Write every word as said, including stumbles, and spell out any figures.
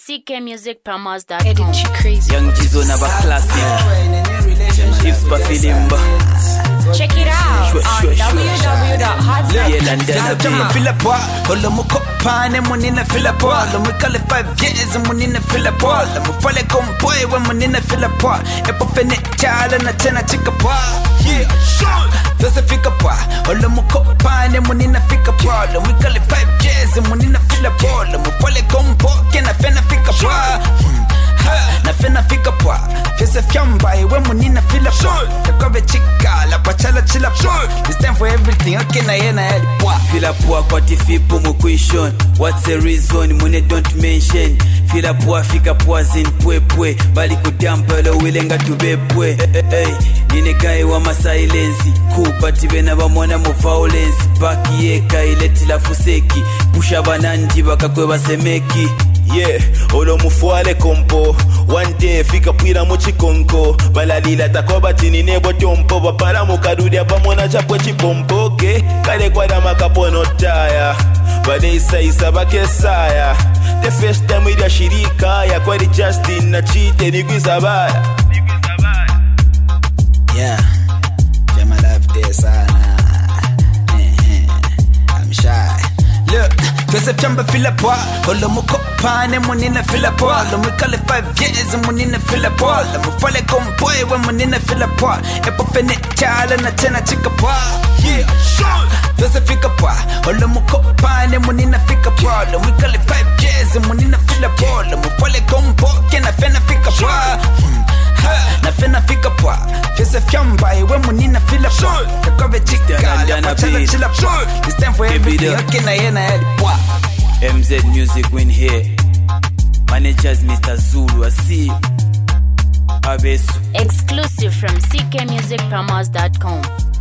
c k music promos dot com. Crazy. Young Jizo Naba Classic. If Spafilimba. Check it out on w w w dot hot Philippa, Holomuko Pane, Munina Philippa, Lumikale five years, Munina Philippa, Mufale Comboy, when Munina Philippa, Epophenet Child and a Tena Chicapa. Yeah, sure. Does a Ficapa, Holomuko Pane, Munina Ficapa, Lumikale five years, Munina Philippa, Mufale Combo, can a Fena Ficapa. Na fena fika poa Fese fiamba Iwe munina fila poa Takobe chika La pachala chila poa It's time for everything Okay na yena heli poa Fila poa kwa tifipo mukuishon What's the reason Mune don't mention Fila poa fika poa zin pwe pwe Bali kudampelo wilenga tubepwe hey, hey. Nine kai wa ma silence Kupati bena ba mwana mu violence Baki yeka ileti la fuseki Pusha bananji baka kwe basemeki. Yeah, olo mufuale kompo One day fika pwira mochikonko Balalila takoba tini nebo tompo Bapara mukarudi hapa mwana chapwe chipompo Okay, kare kwa dama kapono taya Bade isa isa bake saya The first time with ya shirika Ya kwa di Justin na chite nigwiza baya Yeah, Jama love this sana I'm shy Look, Joseph Chamba Philippa, Holomuko Pane, Munina Philippa, Lumikale five years, Munina Philippa, Mufale Comboy, when Munina Philippa, Epophenet Child and a Tena Chicapa. Yeah, sure. Joseph Ficapa, Holomuko Pane, Munina Ficapa, Lumikale five years, Munina Philippa, Mufale Combo, can a Fena Ficapa. Na fena fika poa Joseph Chamba Iwe munina Philippa Takobe chika La pachala chila poa It's time for everything Okay na yena heli poa M Z Music win here Managers Mister Zulu Asi Abesu Exclusive from c k music promos dot com.